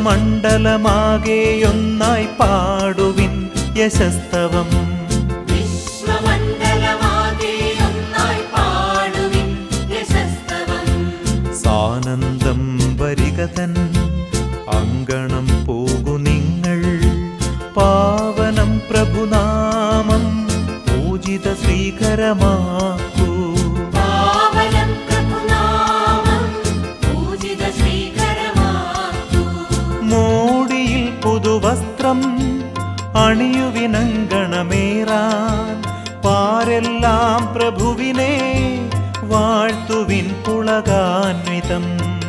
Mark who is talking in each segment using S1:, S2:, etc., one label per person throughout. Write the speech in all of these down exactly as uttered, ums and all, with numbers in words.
S1: വിശ്വമണ്ഡലമാകെയൊന്നായി പാടുവിൻ യശസ്തവം. സാനന്ദം വരികതൻ അങ്കണം പോകു നിങ്ങൾ, പാവനം പ്രഭുനാമം പൂജിത ശ്രീകരമാക്കൂ. മോടിയിൽ പുതുവസ്ത്രം അണിയുവിനങ്കണമേറാൻ, പാരെല്ലാം പ്രഭുവിനെ വാഴ്ത്തുവിൻ പുളകാന്വിതം.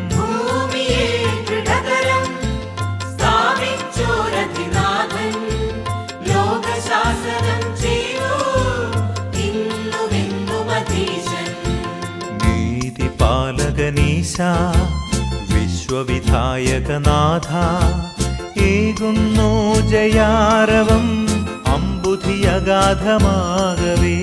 S1: നീതിപാലകനീശ വിശ്വവിധായകനാഥ, ഏകുന്നു ജയാരവം അമ്പുധിയഗാധമാകവേ.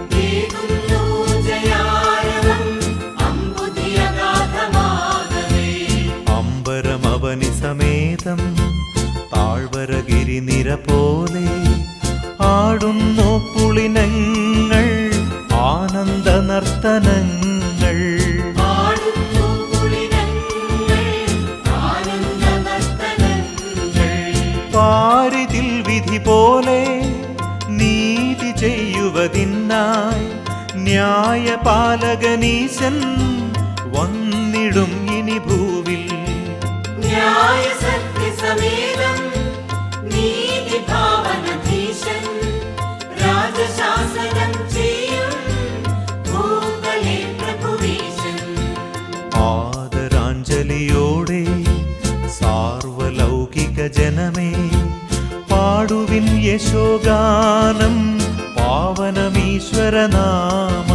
S1: അമ്പരമവനി സമേതം താഴ്വരഗിരിനിര പോലെ ആടുന്നു പുളിനങ്ങൾ ആനന്ദ നർത്തനങ്ങൾ. പാരിതിൽ വിധി പോലെ നീതി ചെയ്യുവതിനായി ന്യായപാലകനീശൻ വന്നിടും ഇനി ഭൂവിൽ. ആദരാഞ്ജലിയോടെ സാർവലൗകിക ജനമേ പാടുവിൻ യശോഗാനം പാവനമീശ്വരനാമം.